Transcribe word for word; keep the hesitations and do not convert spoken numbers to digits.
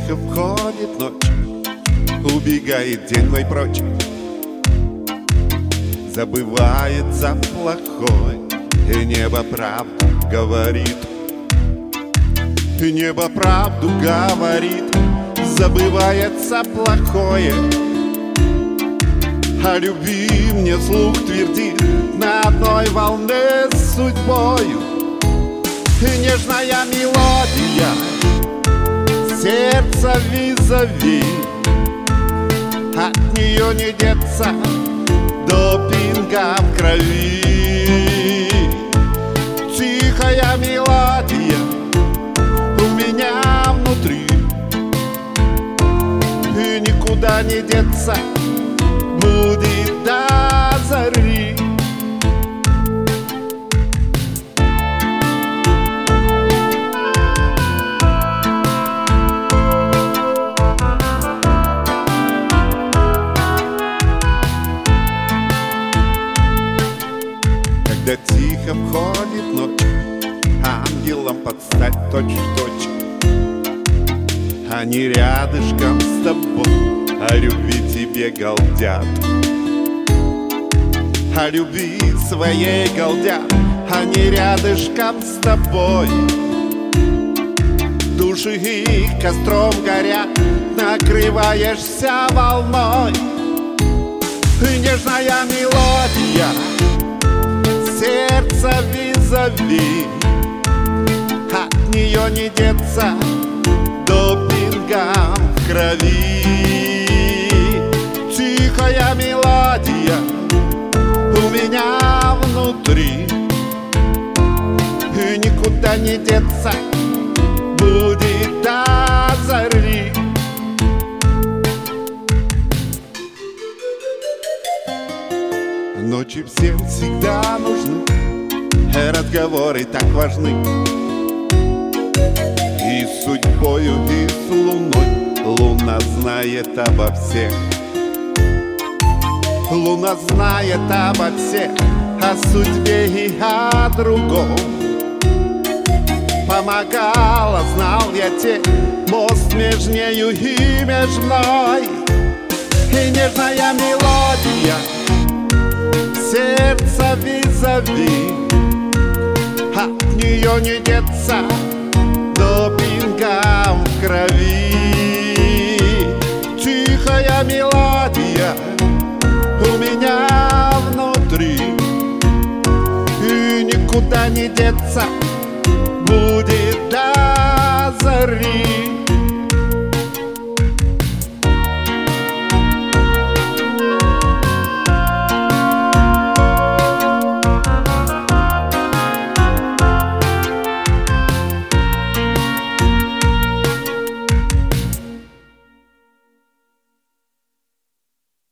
тихо входит ночь, убегает день мой прочь, забывается плохой, и небо правду говорит, и небо правду говорит, забывается плохое, а любви мне слух твердит на одной волне с судьбою. И нежная мелодия сердца визави, от нее не деться допинга в крови. Тихая мелодия у меня внутри, и никуда не деться будет до зари. Когда тихо входит ночь, ангелам подстать точь-в-точь, они рядышком с тобой о любви тебе галдят, о любви своей галдят, они рядышком с тобой. Души их костром горят, накрываешься волной, и нежная мелодия сердца визави, от нее не деться допингом в крови. Тихая мелодия у меня внутри, и никуда не деться будет до зари. Ночи всем всегда нужны, разговоры так важны, и с судьбою, и с луной. Луна знает обо всех, луна знает обо всех, о судьбе и о другом. Помогала, знал я те, мост между нею и между мной. И нежная мелодия сердца визави, от нее не деться